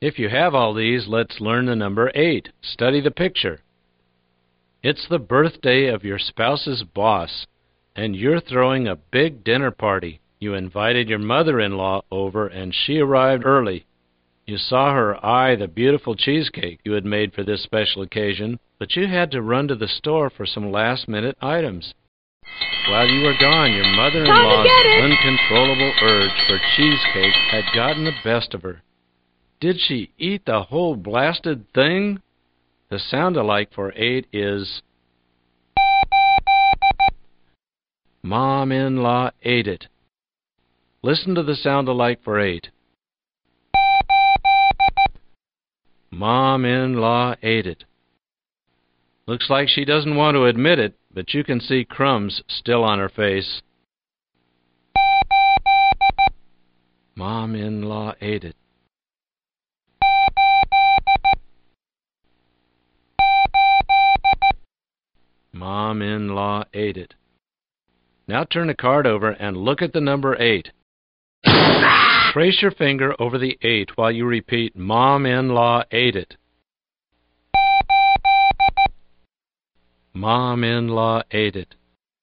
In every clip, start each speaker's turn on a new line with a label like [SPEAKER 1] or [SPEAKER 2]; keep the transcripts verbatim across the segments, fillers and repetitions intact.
[SPEAKER 1] If you have all these, let's learn the number eight. Study the picture. It's the birthday of your spouse's boss, and you're throwing a big dinner party. You invited your mother-in-law over, and she arrived early. You saw her eye the beautiful cheesecake you had made for this special occasion, but you had to run to the store for some last-minute items. While you were gone, your mother-in-law's uncontrollable urge for cheesecake had gotten the best of her. Did she eat the whole blasted thing? The sound-alike for eight is Mom-in-law ate it. Listen to the sound-alike for eight. Mom-in-law ate it. Looks like she doesn't want to admit it, but you can see crumbs still on her face. Mom-in-law ate it. Mom-in-law ate it. Now turn the card over and look at the number eight. Trace your finger over the eight while you repeat, Mom-in-law ate it. Mom-in-law ate it.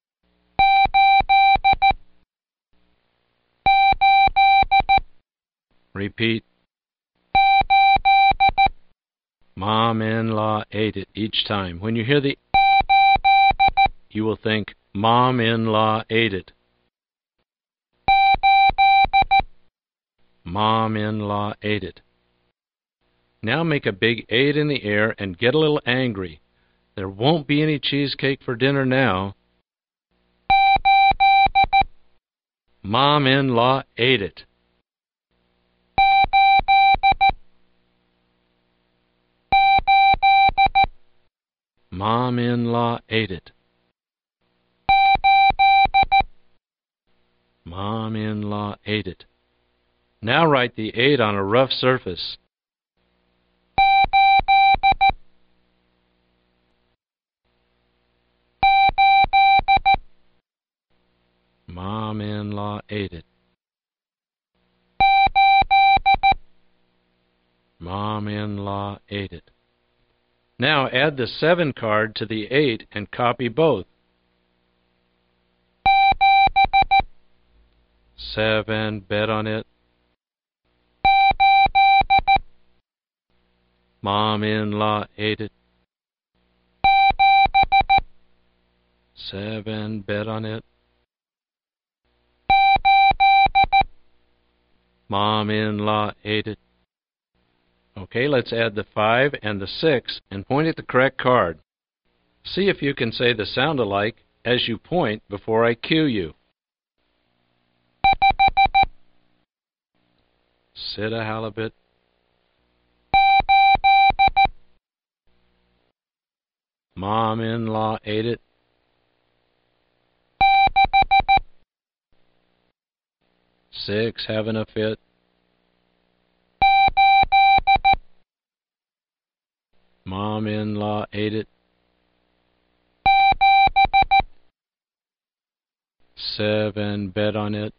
[SPEAKER 1] Repeat. Mom-in-law ate it each time. When you hear the you will think, Mom-in-law ate it. Mom-in-law ate it. Now make a big eight in the air and get a little angry. There won't be any cheesecake for dinner now. Mom-in-law ate it. Mom-in-law ate it. Mom-in-law ate it. Now write the eight on a rough surface. Mom-in-law ate it. Mom-in-law ate it. Now add the seven card to the eight and copy both. Seven, bet on it. Mom-in-law ate it. Seven, bet on it. Mom-in-law ate it. Okay, let's add the five and the six and point at the correct card. See if you can say the sound-alike as you point before I cue you. Sit a halibut. Mom-in-law ate it. Six, having a fit. Mom-in-law ate it. Seven, bet on it.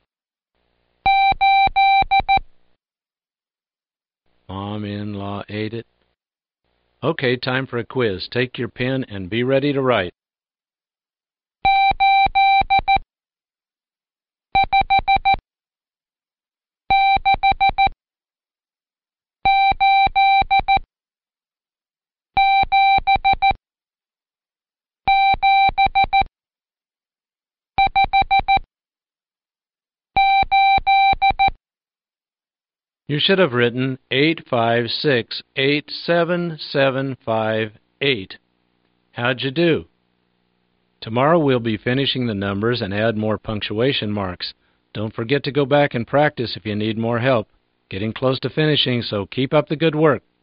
[SPEAKER 1] Mom-in-law ate it. Okay, time for a quiz. Take your pen and be ready to write. You should have written eight five six eight seven seven five eight. How'd you do? Tomorrow we'll be finishing the numbers and add more punctuation marks. Don't forget to go back and practice if you need more help. Getting close to finishing, so keep up the good work.